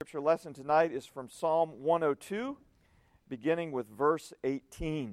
scripture lesson tonight is from Psalm 102, beginning with verse 18.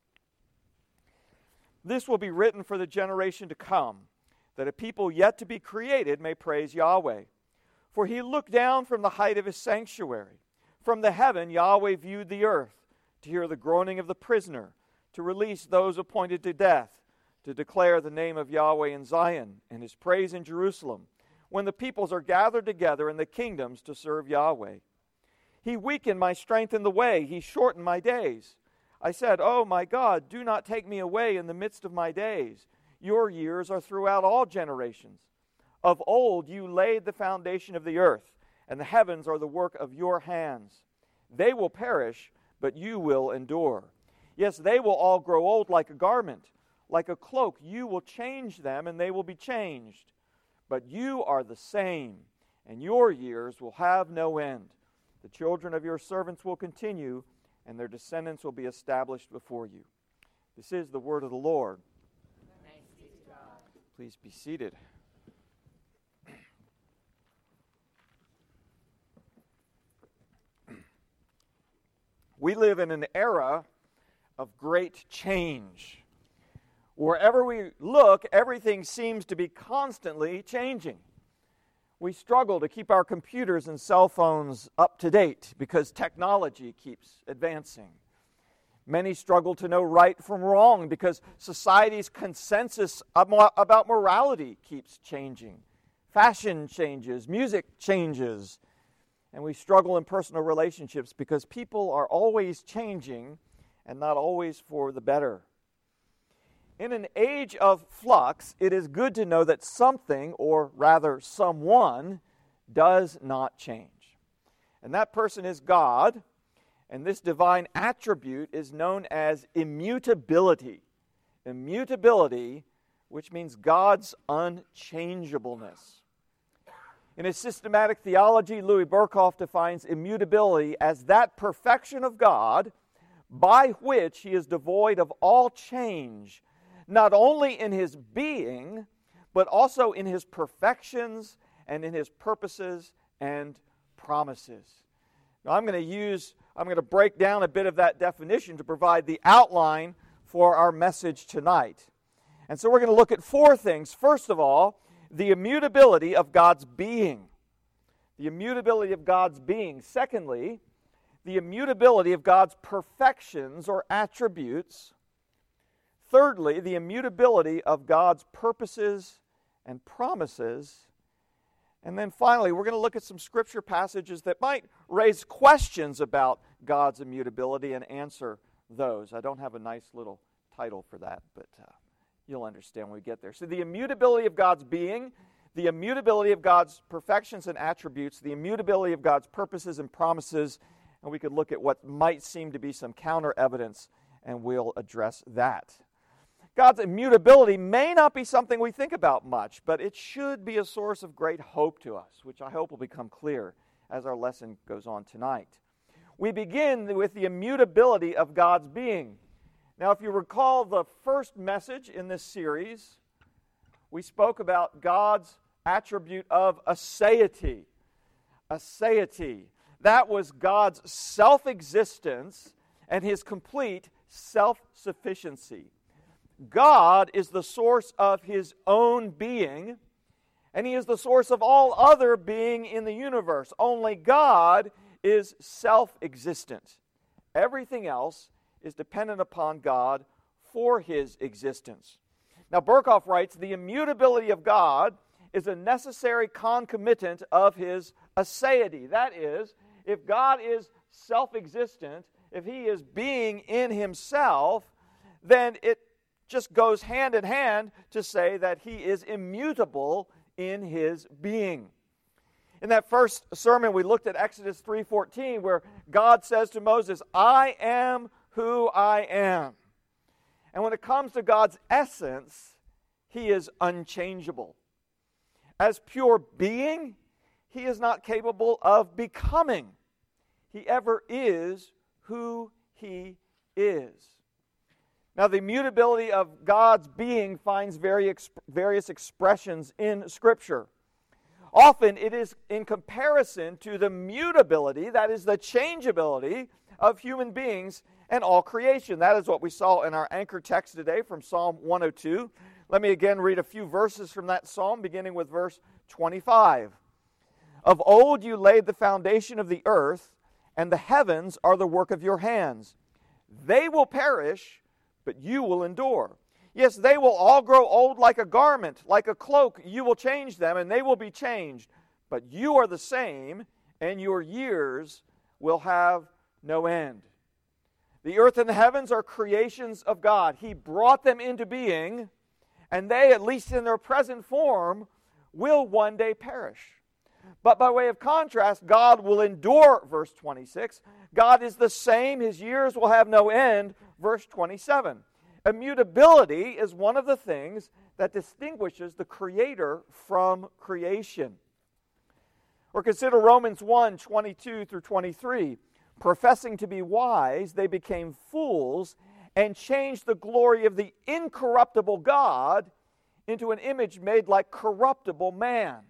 This will be written for the generation to come, that a people yet to be created may praise Yahweh. For he looked down from the height of his sanctuary. From the heaven Yahweh viewed the earth, to hear the groaning of the prisoner, to release those appointed to death, to declare the name of Yahweh in Zion, and his praise in Jerusalem, when the peoples are gathered together and the kingdoms to serve Yahweh. He weakened my strength in the way, he shortened my days. I said, "Oh my God, do not take me away in the midst of my days. Your years are throughout all generations. Of old you laid the foundation of the earth, and the heavens are the work of your hands. They will perish, but you will endure. Yes, they will all grow old like a garment. Like a cloak you will change them, and they will be changed. But you are the same, and your years will have no end. The children of your servants will continue, and their descendants will be established before you." This is the word of the Lord. Thanks be to God. Please be seated. We live in an era of great change. Wherever we look, everything seems to be constantly changing. We struggle to keep our computers and cell phones up to date because technology keeps advancing. Many struggle to know right from wrong because society's consensus about morality keeps changing. Fashion changes, music changes, and we struggle in personal relationships because people are always changing and not always for the better. In an age of flux, it is good to know that something, or rather someone, does not change. And that person is God, and this divine attribute is known as immutability. Immutability, which means God's unchangeableness. In his systematic theology, Louis Berkhoff defines immutability as that perfection of God by which he is devoid of all change, not only in his being, but also in his perfections and in his purposes and promises. Now I'm going to break down a bit of that definition to provide the outline for our message tonight. And so we're going to look at four things. First of all, the immutability of God's being. The immutability of God's being. Secondly, the immutability of God's perfections or attributes. Thirdly, the immutability of God's purposes and promises. And then finally, we're going to look at some scripture passages that might raise questions about God's immutability and answer those. I don't have a nice little title for that, but you'll understand when we get there. So the immutability of God's being, the immutability of God's perfections and attributes, the immutability of God's purposes and promises, and we could look at what might seem to be some counter evidence, and we'll address that. God's immutability may not be something we think about much, but it should be a source of great hope to us, which I hope will become clear as our lesson goes on tonight. We begin with the immutability of God's being. Now, if you recall the first message in this series, we spoke about God's attribute of aseity. Aseity. That was God's self-existence and his complete self-sufficiency. God is the source of his own being, and he is the source of all other being in the universe. Only God is self-existent. Everything else is dependent upon God for his existence. Now, Berkhoff writes, the immutability of God is a necessary concomitant of his aseity. That is, if God is self-existent, if he is being in himself, then it just goes hand in hand to say that he is immutable in his being. In that first sermon, we looked at Exodus 3:14, where God says to Moses, "I am who I am." And when it comes to God's essence, he is unchangeable. As pure being, he is not capable of becoming. He ever is who he is. Now, the immutability of God's being finds various expressions in Scripture. Often it is in comparison to the mutability, that is the changeability of human beings and all creation. That is what we saw in our anchor text today from Psalm 102. Let me again read a few verses from that psalm, beginning with verse 25. Of old you laid the foundation of the earth, and the heavens are the work of your hands. They will perish, but you will endure. Yes, they will all grow old like a garment, like a cloak. You will change them, and they will be changed. But you are the same, and your years will have no end. The earth and the heavens are creations of God. He brought them into being, and they, at least in their present form, will one day perish. But by way of contrast, God will endure, verse 26. God is the same, His years will have no end, verse 27. Immutability is one of the things that distinguishes the Creator from creation. Or consider Romans 1, 22 through 23. Professing to be wise, they became fools and changed the glory of the incorruptible God into an image made like corruptible man.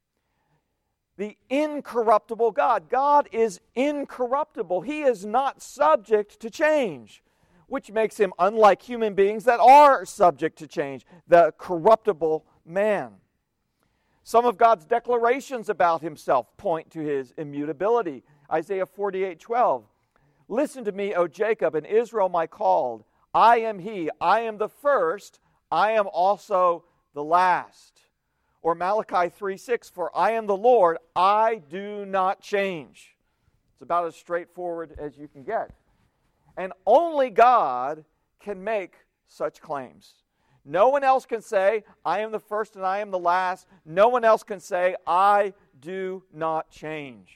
The incorruptible God. God is incorruptible. He is not subject to change, which makes Him unlike human beings that are subject to change, the corruptible man. Some of God's declarations about Himself point to His immutability. Isaiah 48:12. Listen to me, O Jacob, and Israel my called. I am He, I am the first, I am also the last. Or Malachi 3:6, for I am the Lord, I do not change. It's about as straightforward as you can get. And only God can make such claims. No one else can say, I am the first and I am the last. No one else can say, I do not change.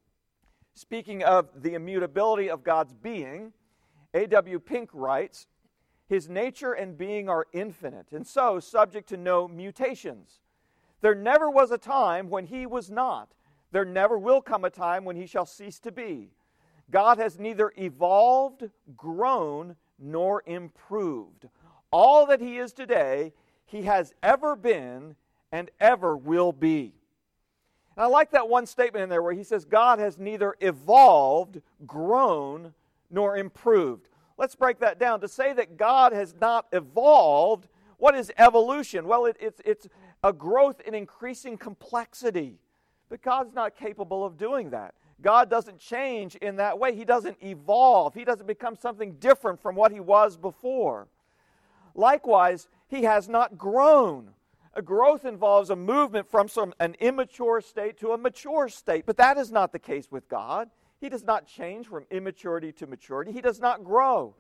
Speaking of the immutability of God's being, A.W. Pink writes, His nature and being are infinite, and so subject to no mutations. There never was a time when He was not. There never will come a time when He shall cease to be. God has neither evolved, grown, nor improved. All that He is today, He has ever been and ever will be. And I like that one statement in there where he says God has neither evolved, grown, nor improved. Let's break that down. To say that God has not evolved, what is evolution? Well, it's a growth in increasing complexity. But God's not capable of doing that. God doesn't change in that way. He doesn't evolve. He doesn't become something different from what He was before. Likewise, He has not grown. A growth involves a movement from an immature state to a mature state. But that is not the case with God. He does not change from immaturity to maturity. He does not grow.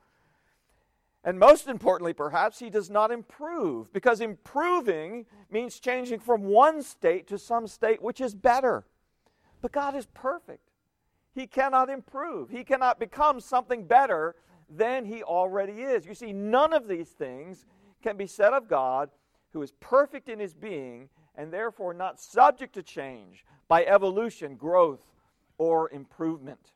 And most importantly, perhaps, He does not improve. Because improving means changing from one state to some state which is better. But God is perfect. He cannot improve. He cannot become something better than He already is. You see, none of these things can be said of God, who is perfect in His being and therefore not subject to change by evolution, growth, or improvement.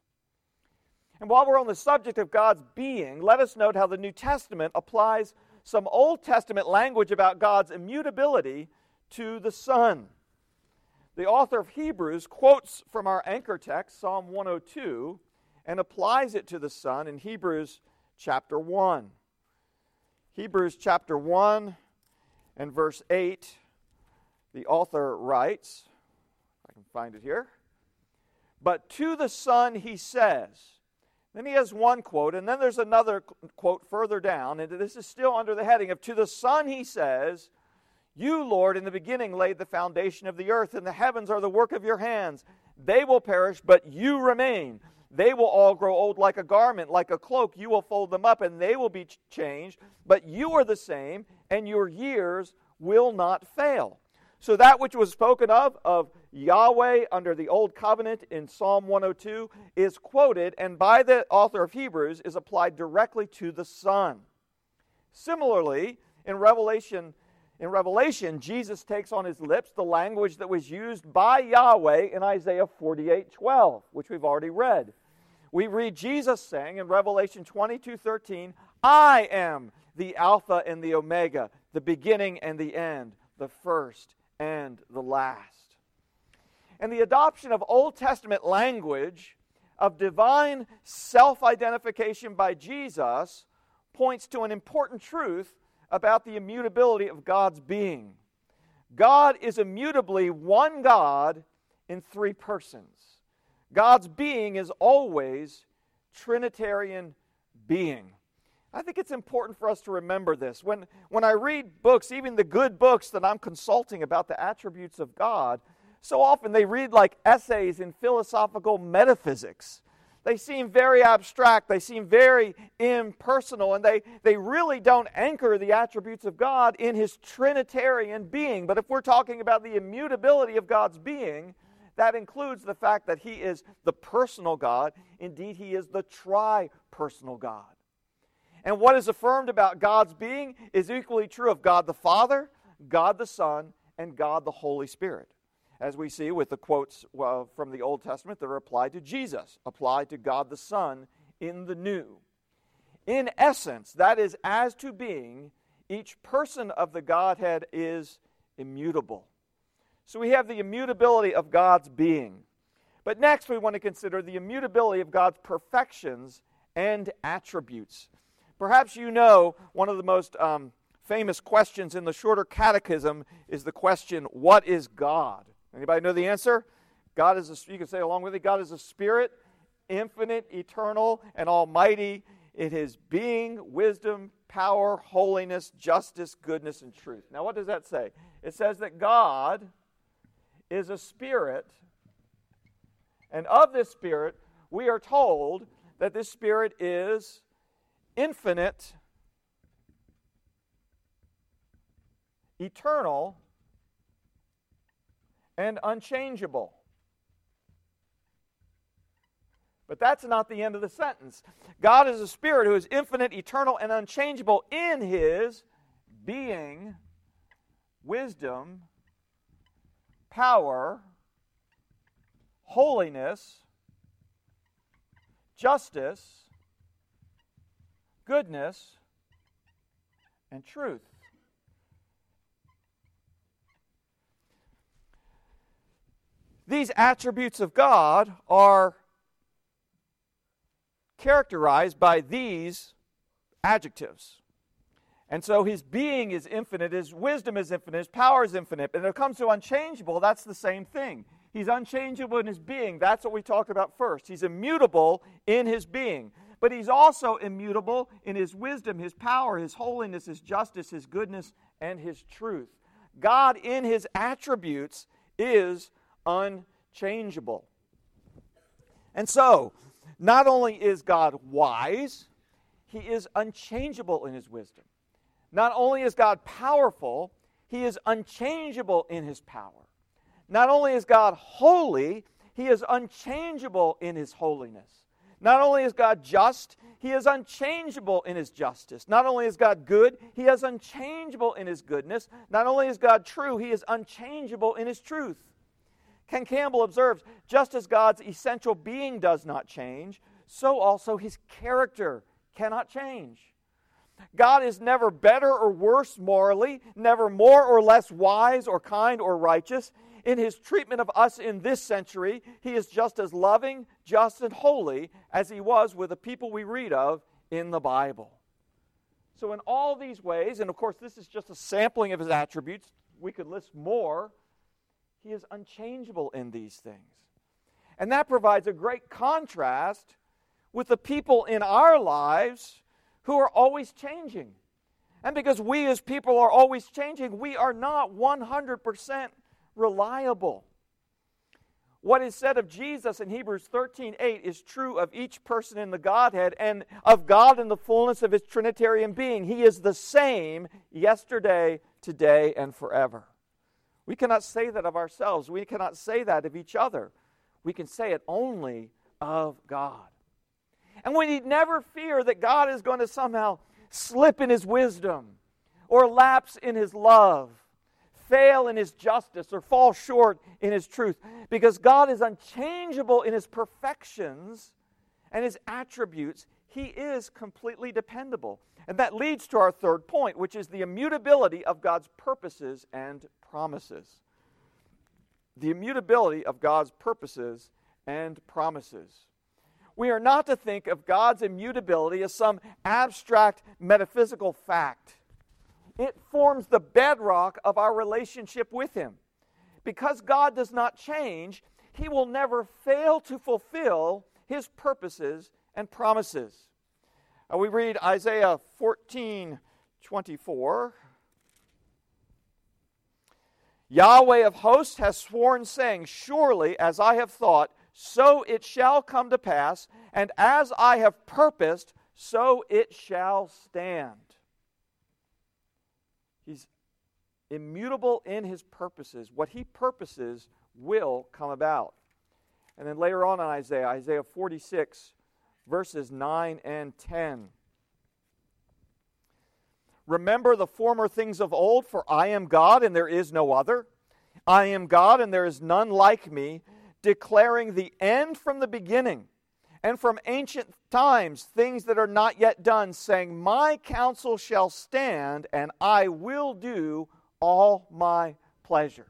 And while we're on the subject of God's being, let us note how the New Testament applies some Old Testament language about God's immutability to the Son. The author of Hebrews quotes from our anchor text, Psalm 102, and applies it to the Son in Hebrews chapter 1. Hebrews chapter 1 and verse 8, the author writes, if I can find it here, but to the Son He says. Then he has one quote, and then there's another quote further down, and this is still under the heading of to the Son He says, You, Lord, in the beginning laid the foundation of the earth, and the heavens are the work of Your hands. They will perish, but You remain. They will all grow old like a garment, like a cloak. You will fold them up, and they will be changed. But You are the same, and Your years will not fail. So that which was spoken of Yahweh under the Old Covenant in Psalm 102, is quoted, and by the author of Hebrews is applied directly to the Son. Similarly, in Revelation, Jesus takes on His lips the language that was used by Yahweh in Isaiah 48:12, which we've already read. We read Jesus saying in Revelation 22:13, I am the Alpha and the Omega, the beginning and the end, the first and the last. And the adoption of Old Testament language of divine self-identification by Jesus points to an important truth about the immutability of God's being. God is immutably one God in three persons. God's being is always Trinitarian being. I think it's important for us to remember this. When I read books, even the good books that I'm consulting about the attributes of God, so often they read like essays in philosophical metaphysics. They seem very abstract, they seem very impersonal, and they really don't anchor the attributes of God in His Trinitarian being. But if we're talking about the immutability of God's being, that includes the fact that He is the personal God. Indeed, He is the tri-personal God. And what is affirmed about God's being is equally true of God the Father, God the Son, and God the Holy Spirit. As we see with the quotes from the Old Testament that are applied to Jesus, applied to God the Son in the New. In essence, that is, as to being, each person of the Godhead is immutable. So we have the immutability of God's being. But next we want to consider the immutability of God's perfections and attributes. Perhaps you know one of the most famous questions in the Shorter Catechism is the question, what is God? Anybody know the answer? God is, you can say along with it, God is a spirit, infinite, eternal, and almighty in His being, wisdom, power, holiness, justice, goodness, and truth. Now what does that say? It says that God is a spirit, and of this spirit we are told that this spirit is infinite, eternal, and unchangeable. But that's not the end of the sentence. God is a spirit who is infinite, eternal, and unchangeable in His being, wisdom, power, holiness, justice, goodness, and truth. These attributes of God are characterized by these adjectives. And so His being is infinite, His wisdom is infinite, His power is infinite. And when it comes to unchangeable, that's the same thing. He's unchangeable in His being. That's what we talked about first. He's immutable in His being. But He's also immutable in His wisdom, His power, His holiness, His justice, His goodness, and His truth. God in His attributes is unchangeable. And so, not only is God wise, He is unchangeable in His wisdom. Not only is God powerful, He is unchangeable in His power. Not only is God holy, He is unchangeable in His holiness. Not only is God just, He is unchangeable in His justice. Not only is God good, He is unchangeable in His goodness. Not only is God true, He is unchangeable in His truth. Ken Campbell observes, just as God's essential being does not change, so also His character cannot change. God is never better or worse morally, never more or less wise or kind or righteous. In His treatment of us in this century, He is just as loving, just, and holy as He was with the people we read of in the Bible. So in all these ways, and of course this is just a sampling of His attributes, we could list more, He is unchangeable in these things. And that provides a great contrast with the people in our lives who are always changing. And because we as people are always changing, we are not 100% reliable. What is said of Jesus in Hebrews 13:8 is true of each person in the Godhead and of God in the fullness of His Trinitarian being. He is the same yesterday, today, and forever. We cannot say that of ourselves. We cannot say that of each other. We can say it only of God. And we need never fear that God is going to somehow slip in His wisdom or lapse in His love, fail in His justice, or fall short in His truth. Because God is unchangeable in His perfections and His attributes. He is completely dependable. And that leads to our third point, which is the immutability of God's purposes and promises. the immutability of God's purposes and promises. We are not to think of God's immutability as some abstract metaphysical fact. It forms the bedrock of our relationship with Him. Because God does not change, He will never fail to fulfill His purposes and promises. We read Isaiah 14:24. Yahweh of hosts has sworn, saying, surely as I have thought, so it shall come to pass, and as I have purposed, so it shall stand. He's immutable in His purposes. What He purposes will come about. And then later on in Isaiah 46, verses 9 and 10. Remember the former things of old, for I am God and there is no other. I am God and there is none like me, declaring the end from the beginning, and from ancient times things that are not yet done, saying, my counsel shall stand, and I will do all my pleasure.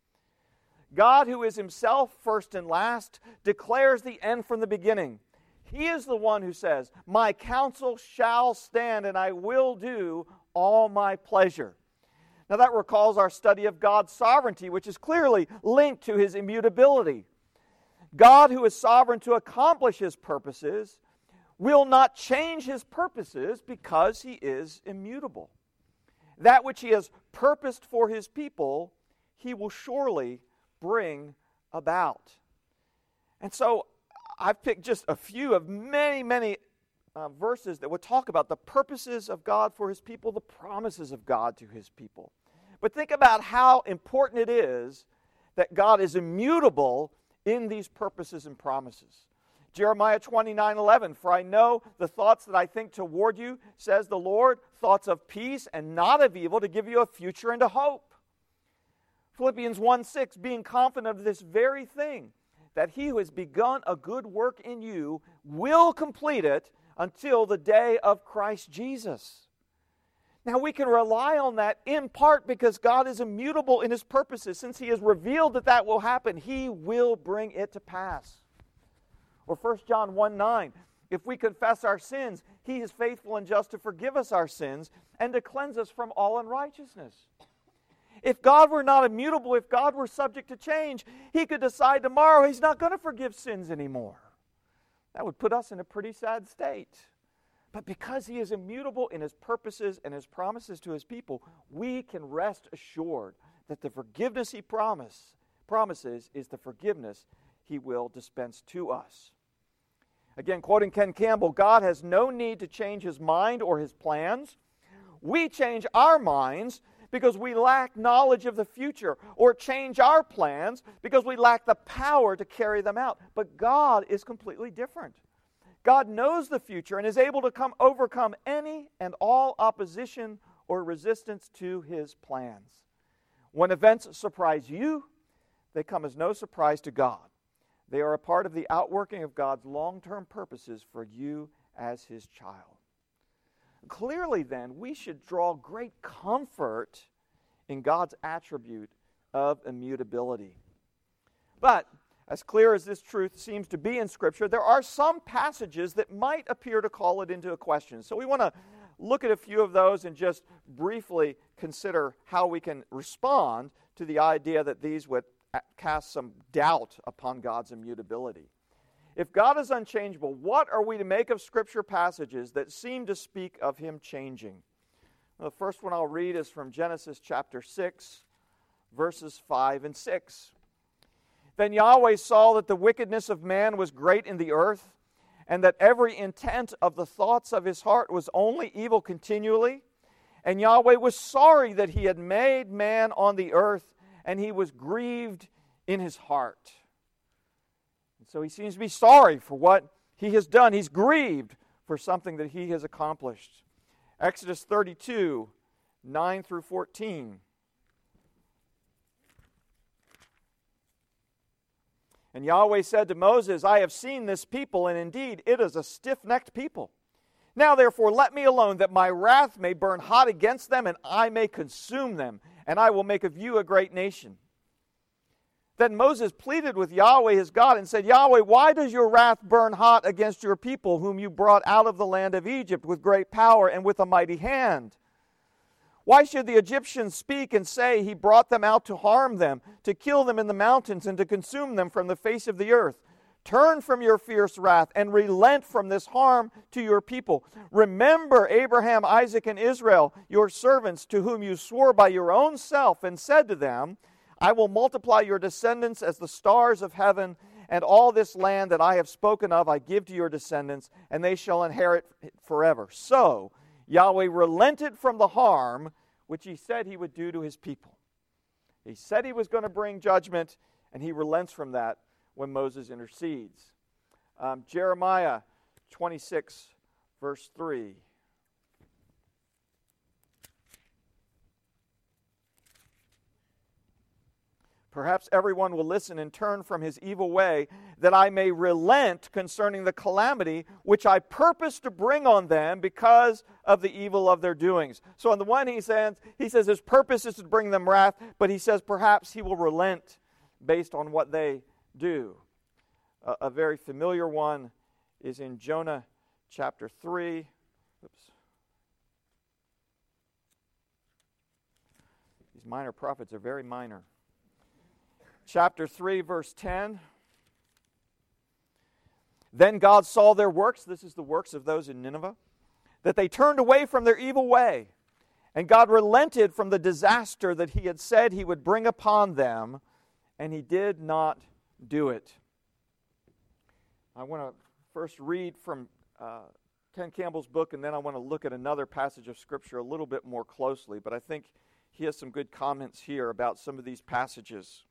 God, who is Himself first and last, declares the end from the beginning. He is the one who says, my counsel shall stand, and I will do all my pleasure. Now that recalls our study of God's sovereignty, which is clearly linked to His immutability. God, who is sovereign to accomplish His purposes, will not change His purposes because He is immutable. That which He has purposed for His people, He will surely bring about. And so I've picked just a few of many verses that would talk about the purposes of God for His people, the promises of God to His people. But think about how important it is that God is immutable in these purposes and promises. Jeremiah 29:11, for I know the thoughts that I think toward you, says the Lord, thoughts of peace and not of evil, to give you a future and a hope. Philippians 1:6, being confident of this very thing, that He who has begun a good work in you will complete it until the day of Christ Jesus. Now we can rely on that in part because God is immutable in His purposes. Since He has revealed that that will happen, He will bring it to pass. Or 1 John 1:9, if we confess our sins, He is faithful and just to forgive us our sins and to cleanse us from all unrighteousness. If God were not immutable, if God were subject to change, He could decide tomorrow He's not going to forgive sins anymore. That would put us in a pretty sad state. But because He is immutable in His purposes and His promises to His people, we can rest assured that the forgiveness He promises is the forgiveness He will dispense to us. Again, quoting Ken Campbell, God has no need to change His mind or His plans. We change our minds because we lack knowledge of the future, or change our plans because we lack the power to carry them out. But God is completely different. God knows the future and is able to overcome any and all opposition or resistance to His plans. When events surprise you, they come as no surprise to God. They are a part of the outworking of God's long-term purposes for you as His child. Clearly, then, we should draw great comfort in God's attribute of immutability. But, as clear as this truth seems to be in Scripture, there are some passages that might appear to call it into a question. So we want to look at a few of those and just briefly consider how we can respond to the idea that these would cast some doubt upon God's immutability. If God is unchangeable, what are we to make of Scripture passages that seem to speak of Him changing? Well, the first one I'll read is from Genesis chapter 6, verses 5 and 6. Then Yahweh saw that the wickedness of man was great in the earth, and that every intent of the thoughts of his heart was only evil continually. And Yahweh was sorry that He had made man on the earth, and He was grieved in His heart. So He seems to be sorry for what He has done. He's grieved for something that He has accomplished. Exodus 32, 9 through 14. And Yahweh said to Moses, I have seen this people, and indeed it is a stiff-necked people. Now therefore let me alone, that my wrath may burn hot against them, and I may consume them, and I will make of you a great nation. Then Moses pleaded with Yahweh his God and said, Yahweh, why does your wrath burn hot against your people, whom you brought out of the land of Egypt with great power and with a mighty hand? Why should the Egyptians speak and say, he brought them out to harm them, to kill them in the mountains, and to consume them from the face of the earth? Turn from your fierce wrath and relent from this harm to your people. Remember Abraham, Isaac, and Israel, your servants, to whom you swore by your own self and said to them, I will multiply your descendants as the stars of heaven, and all this land that I have spoken of I give to your descendants, and they shall inherit it forever. So Yahweh relented from the harm which he said he would do to his people. He said he was going to bring judgment, and he relents from that when Moses intercedes. Jeremiah 26, verse 3. Perhaps everyone will listen and turn from his evil way, that I may relent concerning the calamity which I purpose to bring on them because of the evil of their doings. So on the one he says his purpose is to bring them wrath, but he says perhaps he will relent based on what they do. A very familiar one is in Jonah chapter 3. These minor prophets are very minor. Chapter 3, verse 10. Then God saw their works, this is the works of those in Nineveh, that they turned away from their evil way. And God relented from the disaster that he had said he would bring upon them, and he did not do it. I want to first read from Ken Campbell's book, and then I want to look at another passage of Scripture a little bit more closely. But I think he has some good comments here about some of these passages.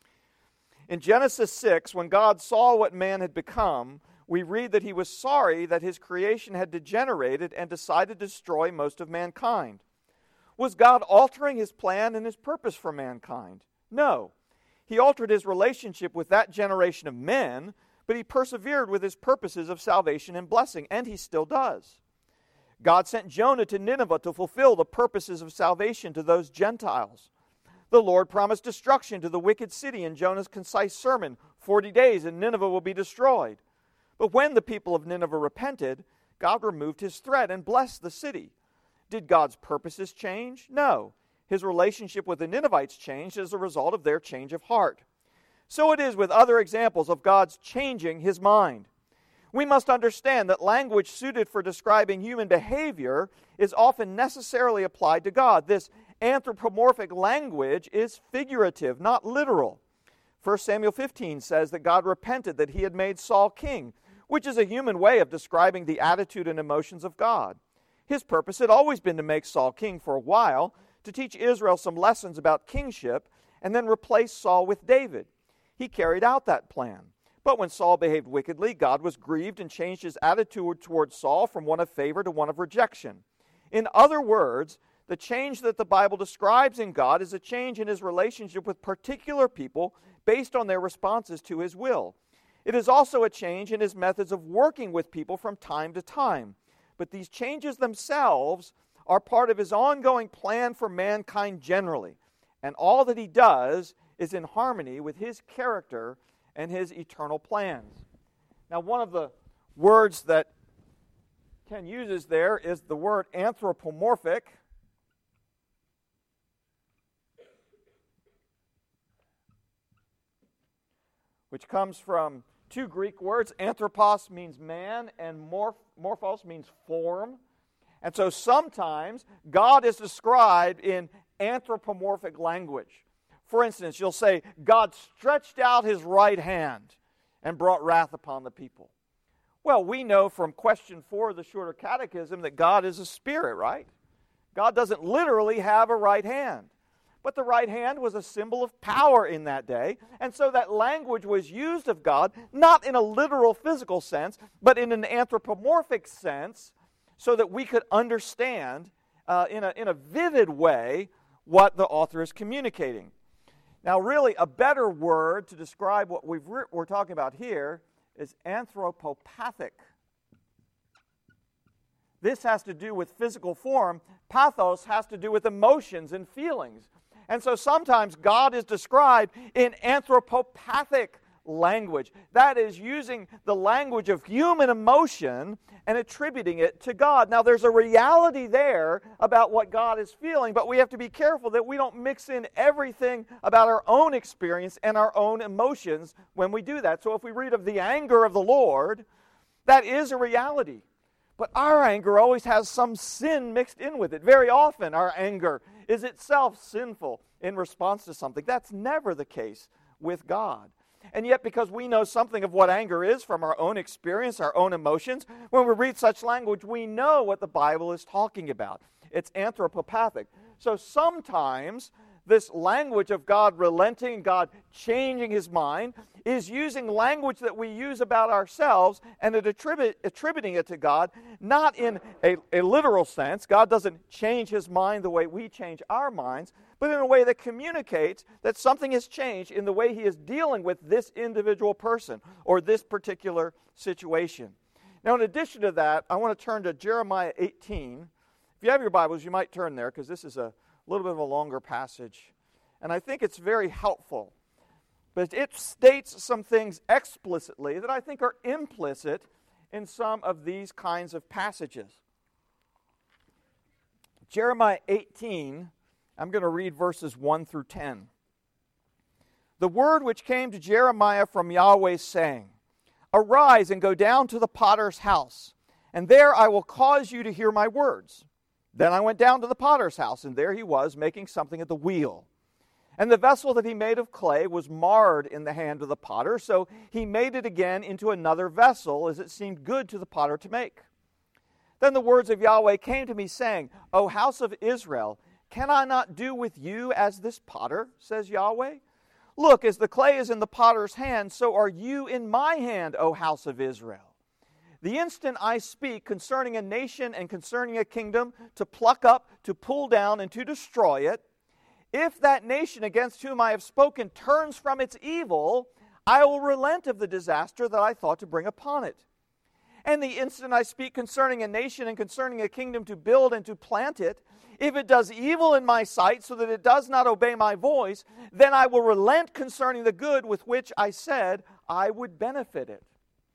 In Genesis 6, when God saw what man had become, we read that he was sorry that his creation had degenerated and decided to destroy most of mankind. Was God altering his plan and his purpose for mankind? No. He altered his relationship with that generation of men, but he persevered with his purposes of salvation and blessing, and he still does. God sent Jonah to Nineveh to fulfill the purposes of salvation to those Gentiles. The Lord promised destruction to the wicked city in Jonah's concise sermon, 40 days and Nineveh will be destroyed. But when the people of Nineveh repented, God removed his threat and blessed the city. Did God's purposes change? No. His relationship with the Ninevites changed as a result of their change of heart. So it is with other examples of God's changing his mind. We must understand that language suited for describing human behavior is often necessarily applied to God. This anthropomorphic language is figurative, not literal. 1 Samuel 15 says that God repented that he had made Saul king, which is a human way of describing the attitude and emotions of God. His purpose had always been to make Saul king for a while, to teach Israel some lessons about kingship, and then replace Saul with David. He carried out that plan. But when Saul behaved wickedly, God was grieved and changed his attitude toward Saul from one of favor to one of rejection. In other words, the change that the Bible describes in God is a change in his relationship with particular people based on their responses to his will. It is also a change in his methods of working with people from time to time. But these changes themselves are part of his ongoing plan for mankind generally. And all that he does is in harmony with his character and his eternal plans. Now, one of the words that Ken uses there is the word anthropomorphic. Which comes from two Greek words. Anthropos means man, and morphos means form. And so sometimes God is described in anthropomorphic language. For instance, you'll say, God stretched out his right hand and brought wrath upon the people. Well, we know from question 4 of the Shorter Catechism that God is a spirit, right? God doesn't literally have a right hand. But the right hand was a symbol of power in that day, and so that language was used of God, not in a literal physical sense, but in an anthropomorphic sense, so that we could understand in a vivid way what the author is communicating. Now, really, a better word to describe what we're talking about here is anthropopathic. This has to do with physical form. Pathos has to do with emotions and feelings. And so sometimes God is described in anthropopathic language. That is, using the language of human emotion and attributing it to God. Now, there's a reality there about what God is feeling, but we have to be careful that we don't mix in everything about our own experience and our own emotions when we do that. So if we read of the anger of the Lord, that is a reality. But our anger always has some sin mixed in with it. Very often, our anger is itself sinful in response to something. That's never the case with God. And yet, because we know something of what anger is from our own experience, our own emotions, when we read such language, we know what the Bible is talking about. It's anthropopathic. So sometimes this language of God relenting, God changing His mind, is using language that we use about ourselves and attributing it to God, not in a literal sense. God doesn't change His mind the way we change our minds, but in a way that communicates that something has changed in the way He is dealing with this individual person or this particular situation. Now, in addition to that, I want to turn to Jeremiah 18. If you have your Bibles, you might turn there because this is a little bit of a longer passage. And I think it's very helpful. But it states some things explicitly that I think are implicit in some of these kinds of passages. Jeremiah 18, I'm going to read verses 1 through 10. The word which came to Jeremiah from Yahweh, saying, Arise and go down to the potter's house, and there I will cause you to hear my words. Then I went down to the potter's house, and there he was, making something at the wheel. And the vessel that he made of clay was marred in the hand of the potter, so he made it again into another vessel, as it seemed good to the potter to make. Then the words of Yahweh came to me, saying, O house of Israel, can I not do with you as this potter, says Yahweh? Look, as the clay is in the potter's hand, so are you in my hand, O house of Israel. The instant I speak concerning a nation and concerning a kingdom, to pluck up, to pull down, and to destroy it, if that nation against whom I have spoken turns from its evil, I will relent of the disaster that I thought to bring upon it. And the instant I speak concerning a nation and concerning a kingdom to build and to plant it, if it does evil in my sight so that it does not obey my voice, then I will relent concerning the good with which I said I would benefit it.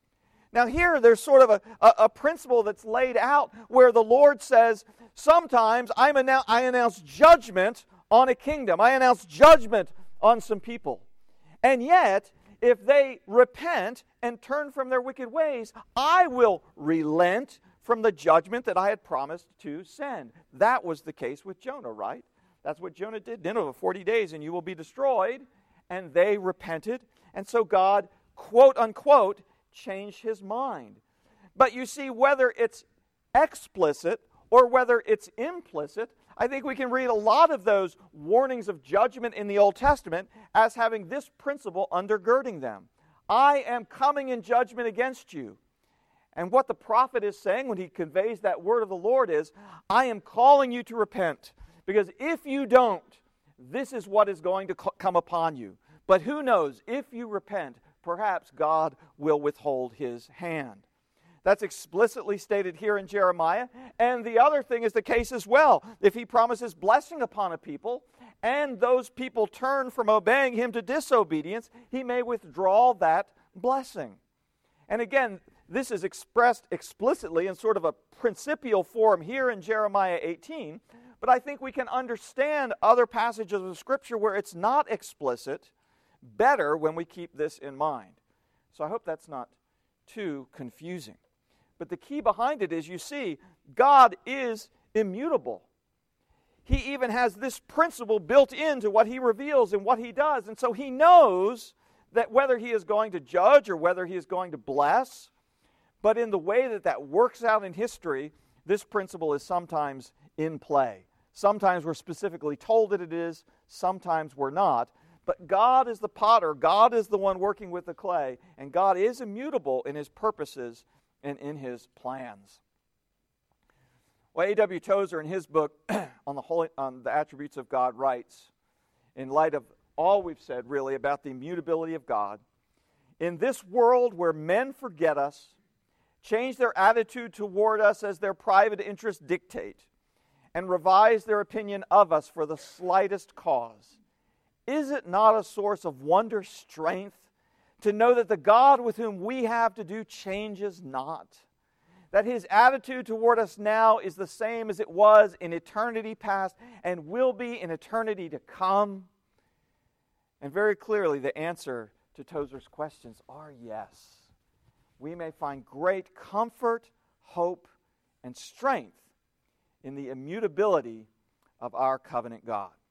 Now here there's sort of a principle that's laid out where the Lord says, sometimes I announce judgment on a kingdom. I announce judgment on some people. And yet, if they repent and turn from their wicked ways, I will relent from the judgment that I had promised to send. That was the case with Jonah, right? That's what Jonah did. Nineveh, 40 days and you will be destroyed. And they repented. And so God, quote unquote, changed His mind. But you see, whether it's explicit or whether it's implicit, I think we can read a lot of those warnings of judgment in the Old Testament as having this principle undergirding them. I am coming in judgment against you. And what the prophet is saying when he conveys that word of the Lord is, I am calling you to repent. Because if you don't, this is what is going to come upon you. But who knows, if you repent, perhaps God will withhold His hand. That's explicitly stated here in Jeremiah. And the other thing is the case as well. If He promises blessing upon a people, and those people turn from obeying Him to disobedience, He may withdraw that blessing. And again, this is expressed explicitly in sort of a principial form here in Jeremiah 18. But I think we can understand other passages of Scripture where it's not explicit better when we keep this in mind. So I hope that's not too confusing. But the key behind it is, you see, God is immutable. He even has this principle built into what He reveals and what He does. And so He knows that whether He is going to judge or whether He is going to bless, but in the way that that works out in history, this principle is sometimes in play. Sometimes we're specifically told that it is, sometimes we're not. But God is the potter, God is the one working with the clay, and God is immutable in His purposes and in His plans. Well, A.W. Tozer, in his book on the attributes of God, writes, in light of all we've said really about the immutability of God, in this world where men forget us, change their attitude toward us as their private interests dictate, and revise their opinion of us for the slightest cause, is it not a source of wondrous strength to know that the God with whom we have to do changes not? That His attitude toward us now is the same as it was in eternity past and will be in eternity to come? And very clearly, the answer to Tozer's questions are yes. We may find great comfort, hope, and strength in the immutability of our covenant God.